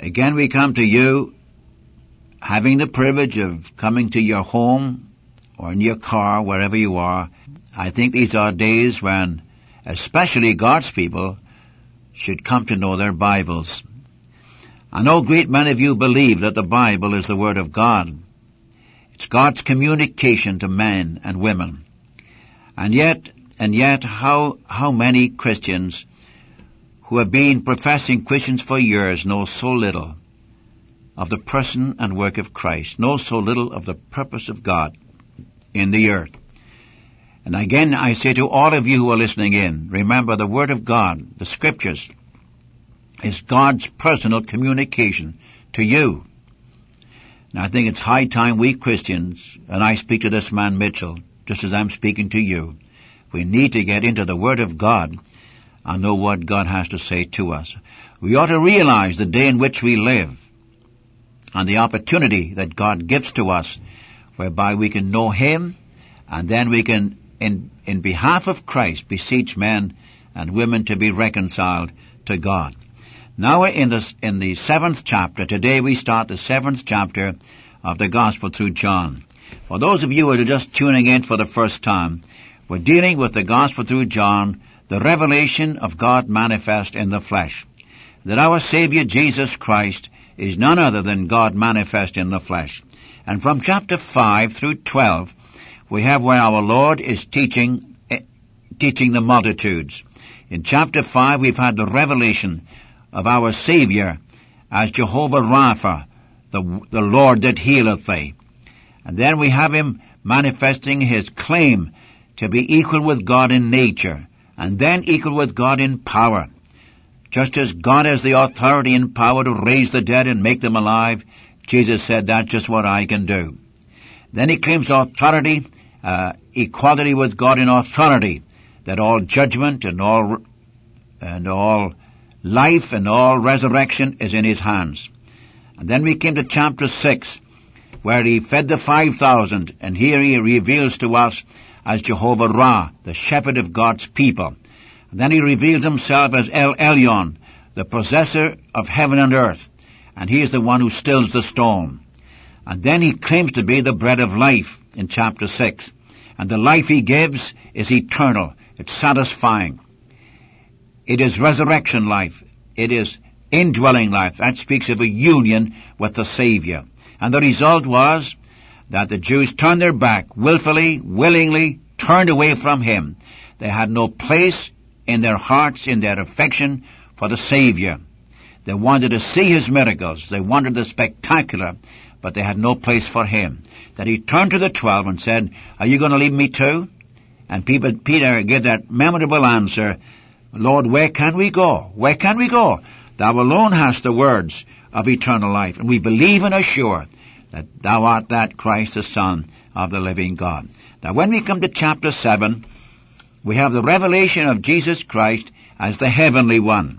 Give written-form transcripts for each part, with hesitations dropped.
Again, we come to you, having the privilege of coming to your home or in your car, wherever you are. I think these are days when, especially God's people, should come to know their Bibles. I know a great many of you believe that the Bible is the Word of God. It's God's communication to men and women. And yet, how many Christians who have been professing Christians for years know so little of the person and work of Christ, know so little of the purpose of God in the earth. And again, I say to all of you who are listening in, remember the Word of God, the Scriptures, is God's personal communication to you. And I think it's high time we Christians, and I speak to this man Mitchell, just as I'm speaking to you, we need to get into the Word of God and know what God has to say to us. We ought to realize the day in which we live and the opportunity that God gives to us whereby we can know Him, and then we can, in behalf of Christ, beseech men and women to be reconciled to God. Now we're in the 7th chapter. Today we start the 7th chapter of the Gospel through John. For those of you who are just tuning in for the first time, we're dealing with the Gospel through John, the revelation of God manifest in the flesh. That our Savior Jesus Christ is none other than God manifest in the flesh. And from chapter 5 through 12, we have where our Lord is teaching the multitudes. In chapter 5, we've had the revelation of our Savior as Jehovah Rapha, the Lord that healeth thee. And then we have Him manifesting His claim to be equal with God in nature, and then equal with God in power. Just as God has the authority and power to raise the dead and make them alive, Jesus said, that's just what I can do. Then He claims authority, equality with God in authority, that all judgment and all life and all resurrection is in His hands. And then we came to chapter 6, where He fed the 5,000, and here He reveals to us as Jehovah Ra, the shepherd of God's people. And then He reveals Himself as El Elyon, the possessor of heaven and earth, and He is the one who stills the storm. And then He claims to be the bread of life in chapter 6. And the life He gives is eternal. It's satisfying. It is resurrection life. It is indwelling life. That speaks of a union with the Savior. And the result was that the Jews turned their back, willfully, willingly, turned away from Him. They had no place in their hearts, in their affection for the Savior. They wanted to see His miracles. They wanted the spectacular, but they had no place for Him. Then He turned to the 12 and said, are you going to leave me too? And Peter gave that memorable answer, Lord, where can we go? Where can we go? Thou alone hast the words of eternal life, and we believe and are sure that Thou art that Christ, the Son of the living God. Now when we come to chapter 7, we have the revelation of Jesus Christ as the heavenly one.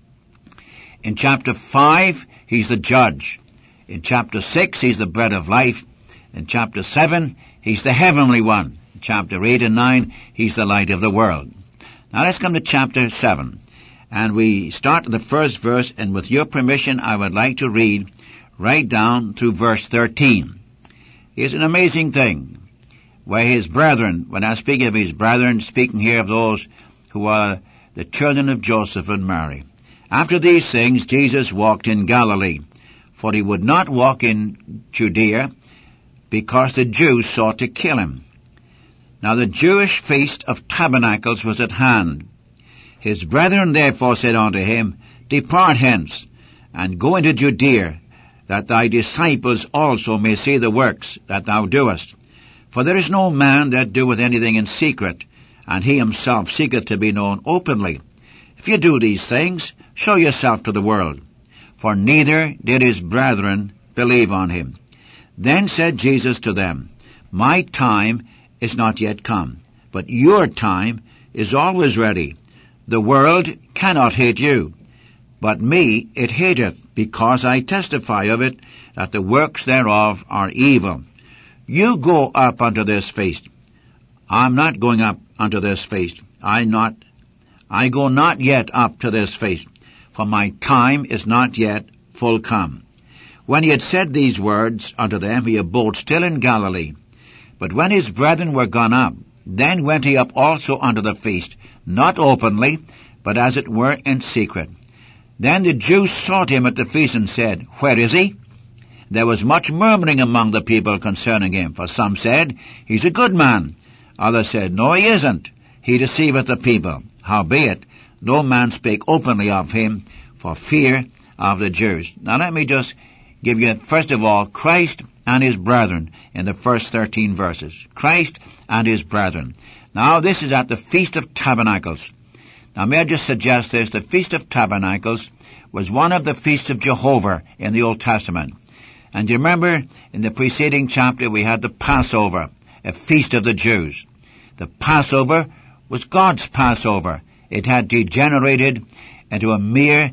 In chapter 5, He's the judge. In chapter 6, He's the bread of life. In chapter 7, He's the heavenly one. In chapter 8 and 9, He's the light of the world. Now let's come to chapter 7. And we start the first verse, and with your permission, I would like to read right down through verse 13. It's an amazing thing, where His brethren, when I speak of His brethren, speaking here of those who are the children of Joseph and Mary. After these things, Jesus walked in Galilee, for He would not walk in Judea, because the Jews sought to kill Him. Now the Jewish feast of tabernacles was at hand. His brethren therefore said unto Him, Depart hence, and go into Judea, that Thy disciples also may see the works that Thou doest. For there is no man that doeth anything in secret, and he himself seeketh to be known openly. If you do these things, show yourself to the world. For neither did His brethren believe on Him. Then said Jesus to them, My time is not yet come, but your time is always ready. The world cannot hate you, but me it hateth, because I testify of it, that the works thereof are evil. You go up unto this feast. I'm not going up unto this feast. I go not yet up to this feast, for my time is not yet full come. When he had said these words unto them, he abode still in Galilee. But when his brethren were gone up, then went he up also unto the feast, not openly, but as it were in secret. Then the Jews sought him at the feast and said, Where is he? There was much murmuring among the people concerning him, for some said, He's a good man. Others said, No, he isn't. He deceiveth the people. Howbeit, no man spake openly of him for fear of the Jews. Now let me just give you, first of all, Christ and his brethren in the first 13 verses. Christ and his brethren. Now this is at the Feast of Tabernacles. Now may I just suggest this, the Feast of Tabernacles was one of the feasts of Jehovah in the Old Testament. And you remember in the preceding chapter we had the Passover, a feast of the Jews. The Passover was God's Passover. It had degenerated into a mere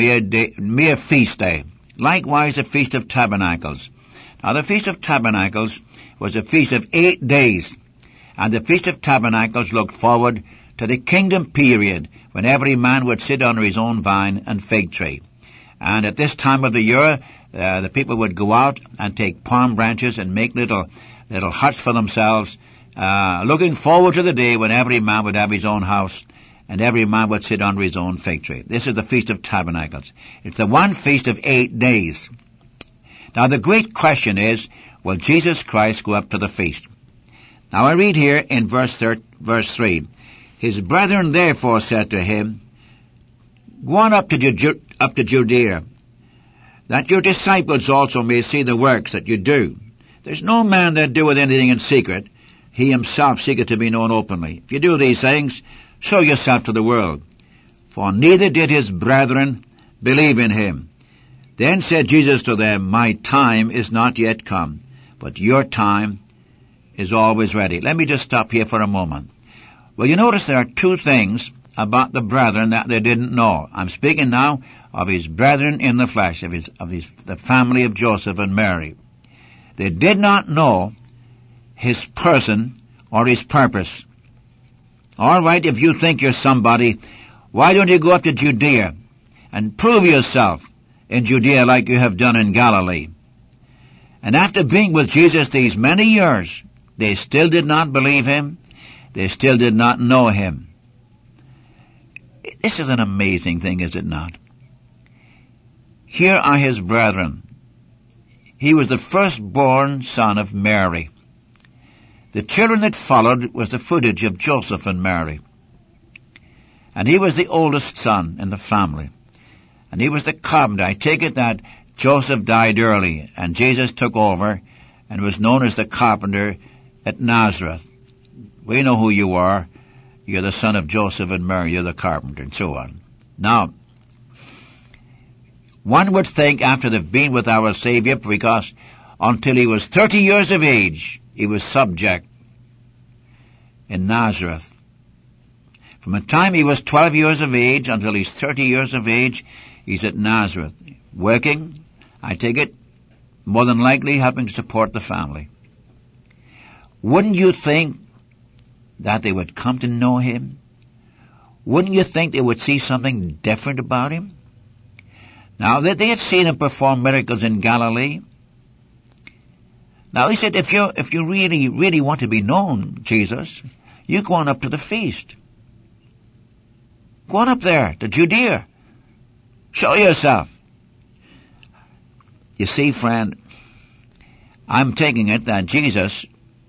feast day. Likewise, the Feast of Tabernacles. Now, the Feast of Tabernacles was a feast of 8 days, and the Feast of Tabernacles looked forward to the kingdom period when every man would sit under his own vine and fig tree. And at this time of the year, the people would go out and take palm branches and make little huts for themselves, looking forward to the day when every man would have his own house and every man would sit under his own fig tree. This is the Feast of Tabernacles. It's the one feast of 8 days. Now the great question is, will Jesus Christ go up to the feast? Now I read here in verse 3, His brethren therefore said to him, Go on up to Judea, that your disciples also may see the works that you do. There's no man that doeth anything in secret. He himself seeketh to be known openly. If you do these things, show yourself to the world. For neither did his brethren believe in him. Then said Jesus to them, My time is not yet come, but your time is always ready. Let me just stop here for a moment. Well, you notice there are 2 things about the brethren that they didn't know. I'm speaking now of his brethren in the flesh, of the family of Joseph and Mary. They did not know his person or his purpose. All right, if you think you're somebody, why don't you go up to Judea and prove yourself in Judea like you have done in Galilee? And after being with Jesus these many years, they still did not believe him. They still did not know him. This is an amazing thing, is it not? Here are his brethren. He was the firstborn son of Mary. The children that followed was the footage of Joseph and Mary. And he was the oldest son in the family. And he was the carpenter. I take it that Joseph died early, and Jesus took over and was known as the carpenter at Nazareth. We know who you are. You're the son of Joseph and Mary. You're the carpenter, and so on. Now, one would think after they've been with our Savior, because until he was 30 years of age, he was subject in Nazareth. From the time he was 12 years of age until he's 30 years of age, he's at Nazareth, working, I take it, more than likely helping to support the family. Wouldn't you think that they would come to know him? Wouldn't you think they would see something different about him? Now, they have seen him perform miracles in Galilee. Now, he said, if you really want to be known, Jesus, you go on up to the feast. Go on up there to Judea. Show yourself. You see, friend, I'm taking it that Jesus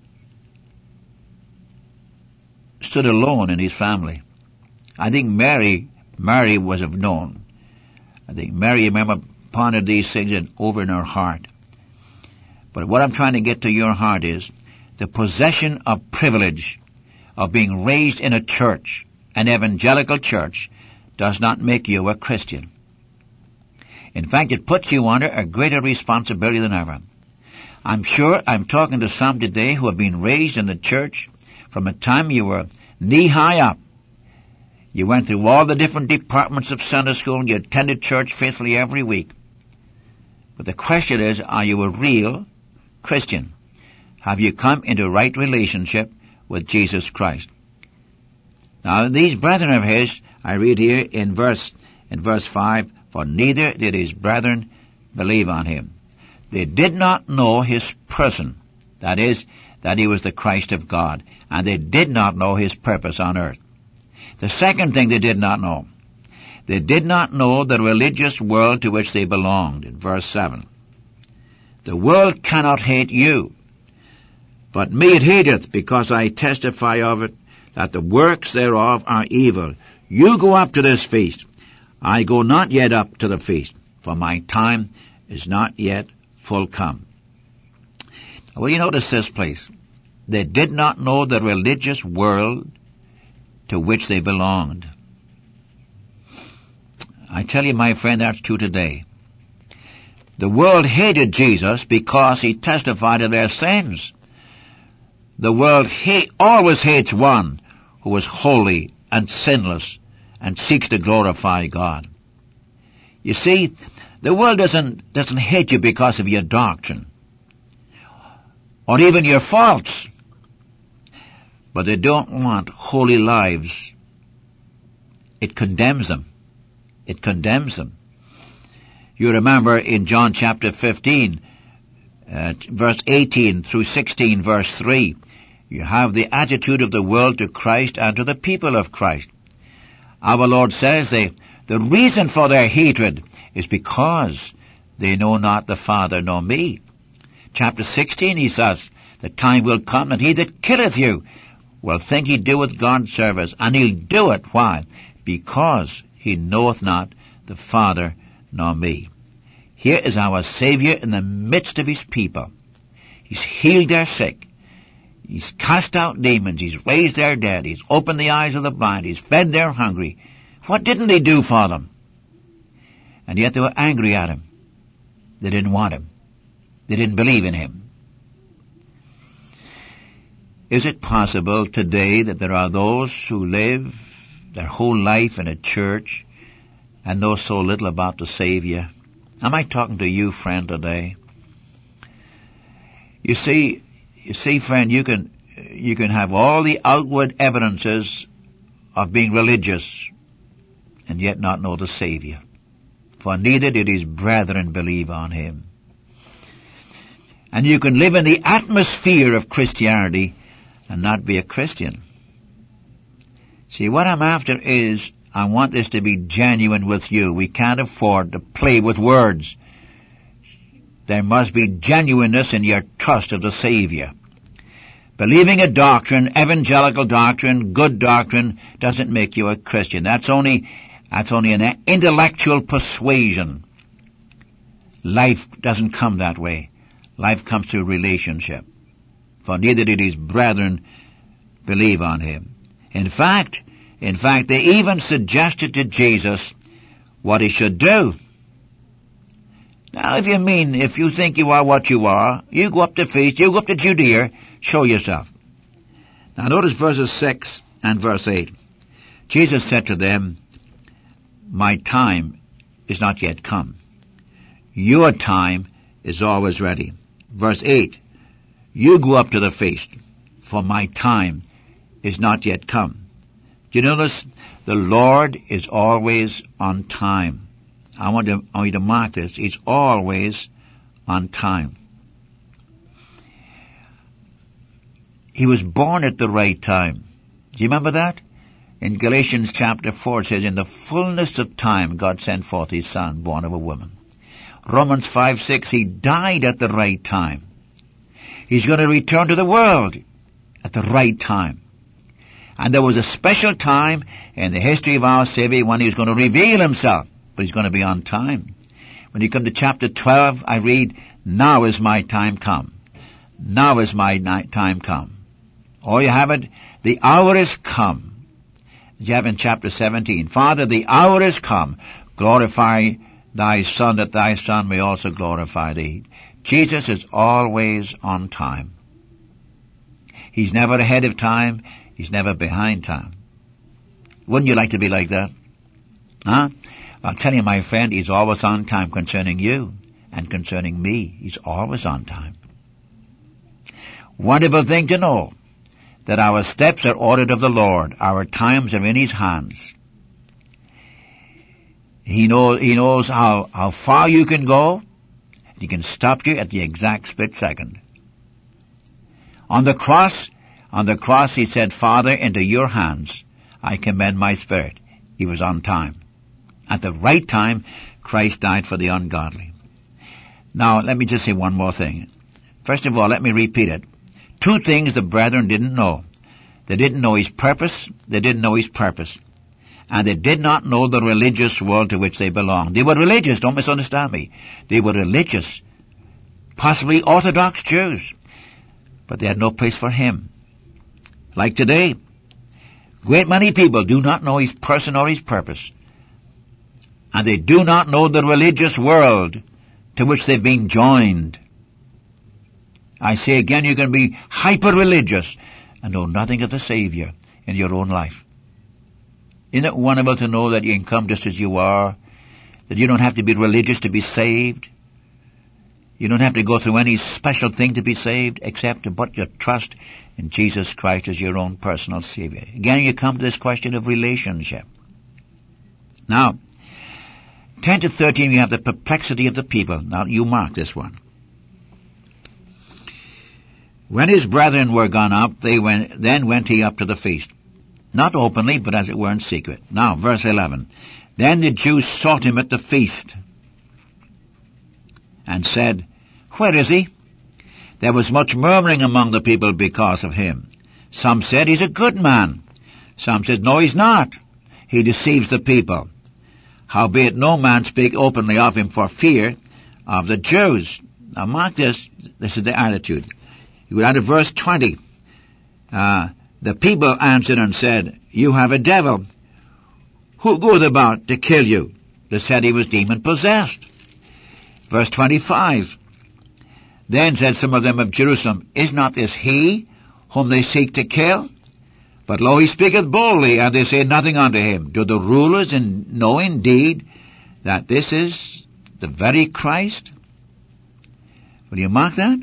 stood alone in his family. I think Mary was of known. I think Mary, remember, pondered these things over in her heart. But what I'm trying to get to your heart is the possession of privilege of being raised in a church, an evangelical church, does not make you a Christian. In fact, it puts you under a greater responsibility than ever. I'm sure I'm talking to some today who have been raised in the church from the time you were knee-high up. You went through all the different departments of Sunday school and you attended church faithfully every week. But the question is, are you a real Christian? Have you come into right relationship with Jesus Christ? Now, these brethren of his, I read here in verse 5, for neither did his brethren believe on him. They did not know his person, that is, that he was the Christ of God, and they did not know his purpose on earth. The second thing they did not know, they did not know the religious world to which they belonged. In verse 7, the world cannot hate you, but me it hateth, because I testify of it, that the works thereof are evil. You go up to this feast. I go not yet up to the feast, for my time is not yet full come. Will you notice this, please? They did not know the religious world to which they belonged. I tell you, my friend, that's true today. The world hated Jesus because he testified of their sins. The world always hates one who is holy and sinless and seeks to glorify God. You see, the world doesn't hate you because of your doctrine or even your faults, but they don't want holy lives. It condemns them. It condemns them. You remember in John chapter 15, verse 18 through 16, verse 3, you have the attitude of the world to Christ and to the people of Christ. Our Lord says the reason for their hatred is because they know not the Father nor me. Chapter 16, he says, the time will come that he that killeth you will think he doeth God's service, and he'll do it. Why? Because he knoweth not the Father nor me. Here is our Savior in the midst of his people. He's healed their sick. He's cast out demons. He's raised their dead. He's opened the eyes of the blind. He's fed their hungry. What didn't he do for them? And yet they were angry at him. They didn't want him. They didn't believe in him. Is it possible today that there are those who live their whole life in a church and know so little about the Savior? Am I talking to you, friend, today? You see, friend, you can have all the outward evidences of being religious and yet not know the Savior. For neither did his brethren believe on him. And you can live in the atmosphere of Christianity and not be a Christian. See, what I'm after is, I want this to be genuine with you. We can't afford to play with words. There must be genuineness in your trust of the Savior. Believing a doctrine, evangelical doctrine, good doctrine, doesn't make you a Christian. That's only an intellectual persuasion. Life doesn't come that way. Life comes through relationship. For neither did his brethren believe on him. In fact, they even suggested to Jesus what he should do. Now, if you think you are what you are, you go up to feast, you go up to Judea, show yourself. Now notice verses 6 and verse 8. Jesus said to them, my time is not yet come. Your time is always ready. Verse 8, you go up to the feast, for my time is not yet come. Do you notice? The Lord is always on time. I want you to mark this. He's always on time. He was born at the right time. Do you remember that? In Galatians chapter 4 it says, in the fullness of time God sent forth his Son, born of a woman. Romans 5:6, he died at the right time. He's going to return to the world at the right time. And there was a special time in the history of our Savior when he was going to reveal himself, but he's going to be on time. When you come to chapter 12, I read, now is my time come. Now is my time come. Or you have it, the hour is come. You have in chapter 17, Father, the hour is come. Glorify thy Son, that thy Son may also glorify thee. Jesus is always on time. He's never ahead of time. He's never behind time. Wouldn't you like to be like that? Huh? I'll tell you, my friend, he's always on time concerning you and concerning me. He's always on time. Wonderful thing to know that our steps are ordered of the Lord. Our times are in his hands. He knows how far you can go He can stop you at the exact split second. On the cross, he said, Father, into your hands I commend my spirit. He was on time. At the right time, Christ died for the ungodly. Now, let me just say one more thing. First of all, let me repeat it. Two things the brethren didn't know. They didn't know his purpose. They didn't know his purpose. And they did not know the religious world to which they belonged. They were religious, don't misunderstand me. They were religious, possibly Orthodox Jews. But they had no place for him. Like today, great many people do not know his person or his purpose. And they do not know the religious world to which they've been joined. I say again, you can be hyper-religious and know nothing of the Savior in your own life. Isn't it wonderful to know that you can come just as you are, that you don't have to be religious to be saved? You don't have to go through any special thing to be saved, except to put your trust in Jesus Christ as your own personal Savior. Again, you come to this question of relationship. Now, 10 to 13, we have the perplexity of the people. Now, you mark this one. When his brethren were gone up, then went he up to the feast. Not openly, but as it were in secret. Now, verse 11. Then the Jews sought him at the feast, and said, Where is he? There was much murmuring among the people because of him. Some said, He's a good man. Some said, No, he's not. He deceives the people. Howbeit no man spake openly of him for fear of the Jews. Now mark this. This is the attitude. You go down to verse 20. The people answered and said, You have a devil. Who goeth about to kill you? They said he was demon-possessed. Verse 25. Then said some of them of Jerusalem, Is not this he whom they seek to kill? But lo, he speaketh boldly, and they say nothing unto him. Do the rulers know indeed that this is the very Christ? Will you mark that?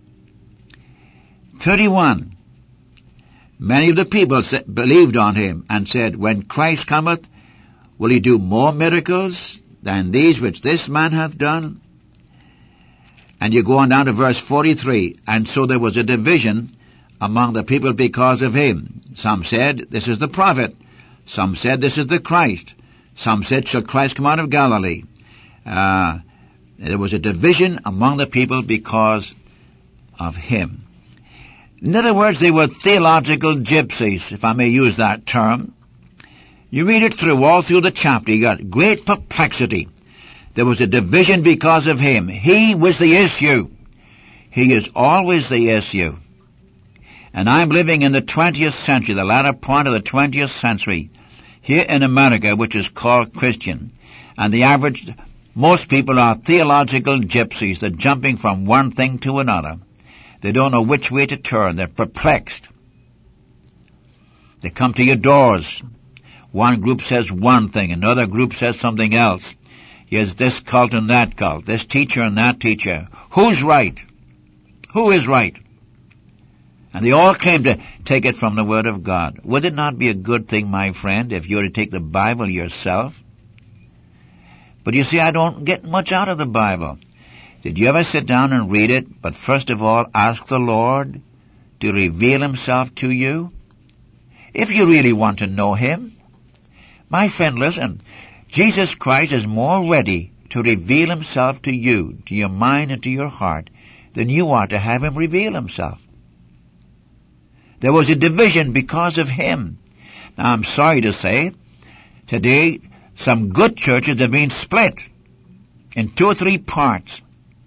31. Many of the people believed on him, and said, When Christ cometh, will he do more miracles than these which this man hath done? And you go on down to verse 43. And so there was a division among the people because of him. Some said, This is the prophet. Some said, This is the Christ. Some said, Shall Christ come out of Galilee? There was a division among the people because of him. In other words, they were theological gypsies, if I may use that term. You read it through, all through the chapter, you got great perplexity. There was a division because of him. He was the issue. He is always the issue. And I'm living in the 20th century, the latter part of the 20th century, here in America, which is called Christian. And most people are theological gypsies. They're jumping from one thing to another. They don't know which way to turn. They're perplexed. They come to your doors. One group says one thing, another group says something else. Here's this cult and that cult, this teacher and that teacher. Who's right? Who is right? And they all claim to take it from the Word of God. Would it not be a good thing, my friend, if you were to take the Bible yourself? But you see, I don't get much out of the Bible. Did you ever sit down and read it, but first of all ask the Lord to reveal himself to you? If you really want to know him, my friend, listen, Jesus Christ is more ready to reveal himself to you, to your mind and to your heart, than you are to have him reveal himself. There was a division because of him. Now, I'm sorry to say, today some good churches have been split in 2 or 3 parts.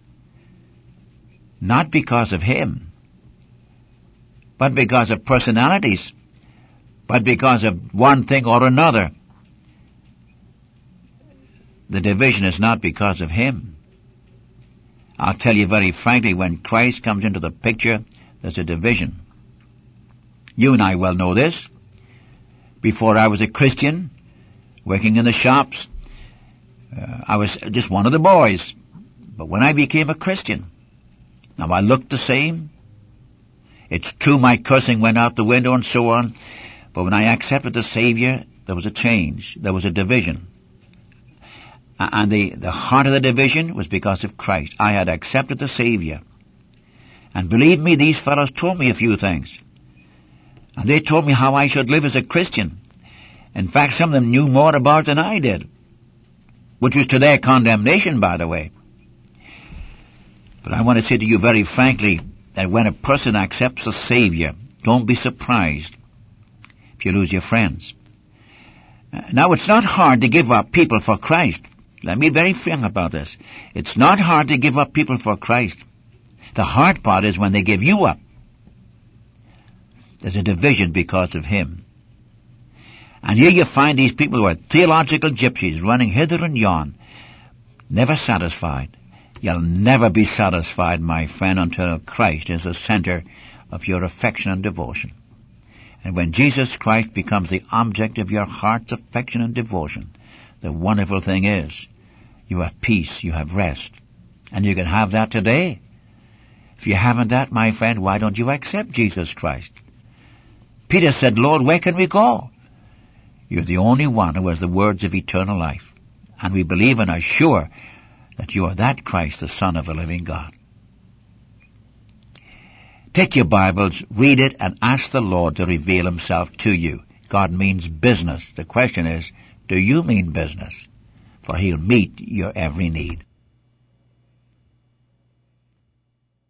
Not because of him, but because of personalities, but because of one thing or another. The division is not because of him. I'll tell you very frankly, when Christ comes into the picture, there's a division. You and I well know this. Before I was a Christian, working in the shops, I was just one of the boys. But when I became a Christian, now I looked the same. It's true my cursing went out the window and so on, but when I accepted the Savior, there was a change. There was a division. And the heart of the division was because of Christ. I had accepted the Savior. And believe me, these fellows told me a few things. And they told me how I should live as a Christian. In fact, some of them knew more about it than I did, which was to their condemnation, by the way. But I want to say to you very frankly that when a person accepts the Savior, don't be surprised if you lose your friends. Now, it's not hard to give up people for Christ. Let me be very frank about this. It's not hard to give up people for Christ. The hard part is when they give you up. There's a division because of Him. And here you find these people who are theological gypsies running hither and yon, never satisfied. You'll never be satisfied, my friend, until Christ is the center of your affection and devotion. And when Jesus Christ becomes the object of your heart's affection and devotion, the wonderful thing is, you have peace, you have rest. And you can have that today. If you haven't that, my friend, why don't you accept Jesus Christ? Peter said, Lord, where can we go? You're the only one who has the words of eternal life. And we believe and are sure that you are that Christ, the Son of the living God. Take your Bibles, read it, and ask the Lord to reveal Himself to you. God means business. The question is, do you mean business? For He'll meet your every need.